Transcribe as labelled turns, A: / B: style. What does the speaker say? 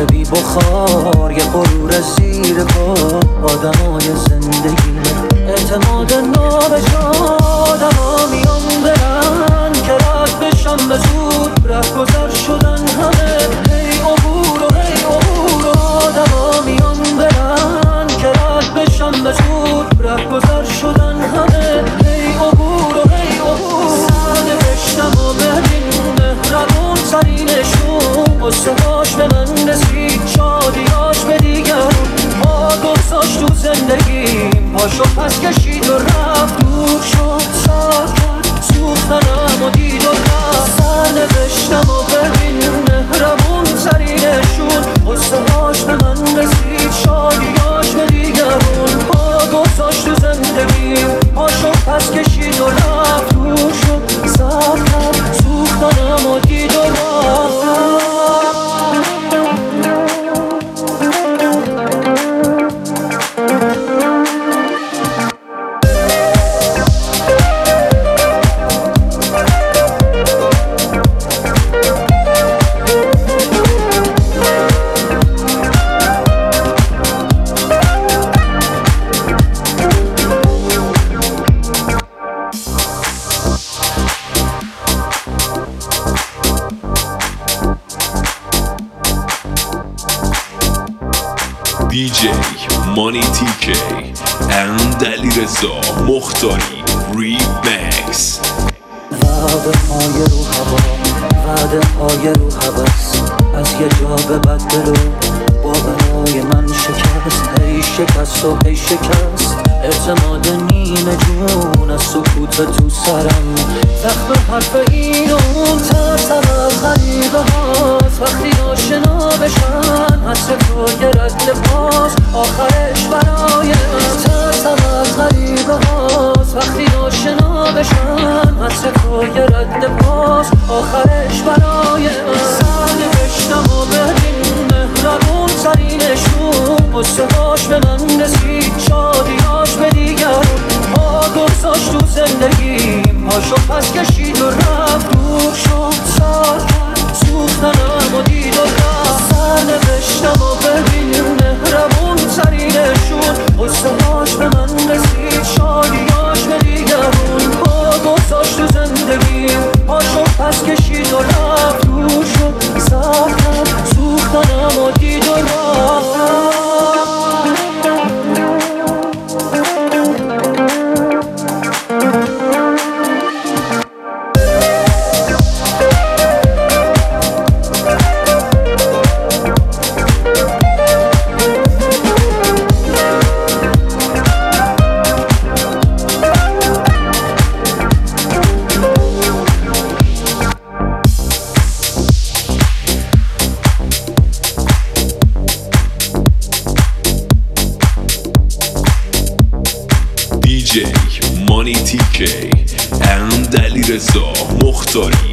A: سفر بی بخار، یه غرور زیر پا آدمای زندگی، اعتماد نابجا آدما میان برن که رد بشن به زود، رهگذر شدن همه هی عبور و هی عبور و آدما میان برن که رد بشن به زود، رهگذر شدن همه هی عبور و هی عبور. سرنوشتم و ببین مهربون ترینشون، قصه هاش به من رسید، شادیاش به دیگرون، ما گذاشت تو زندگیم، پاشو پس کشید و رفت، دور شد سر کرد سوختنم و دید و رفت. سرنوشتم و ببین مهربون ترینشون، قصه هاش به من رسید، شادیاش به دیگرون، ما گذاشت تو زندگیم، پاشو پس کشید و رفت، دور شد سر کرد سوختنم و دید و رفت.
B: DJ Money TK and علیرضا مختاری ریمکس.
A: وعده های رو هوا، وعده های رو هوس، از یه جا به بدلو با بنای من شکست، هی شکست و هی شکست، اعتماد نیمه جون از سکوت تو سرم، زخم حرف این و اون، ترسم از غریبه هاست، وقتی آشنا بشن حسرت تو یه رد پاس، آخرش برای من. ترسم از غریبه هاست، وقتی آشنا بشن حسرت تو یه رد پاس، آخرش برای من. سرنوشتم و ببین مهربون ترینشون، قصه هاش به من رسید، شادیاش به دیگرون، ما گذاشت تو زندگیم، پاشو پس کشید و رفت، دور شد سر کرد سوختنم و دید و رفت. سرنوشتم و ببین مهربون ترینشون، قصه هاش به من رسید، شادیاش به دیگرون، ما گذاشت تو زندگیم، پاشو پس کشید و رفت، دور شد سر کرد سوختنم و دید و رفت.
B: DJ Money TK and علیرضا مختاری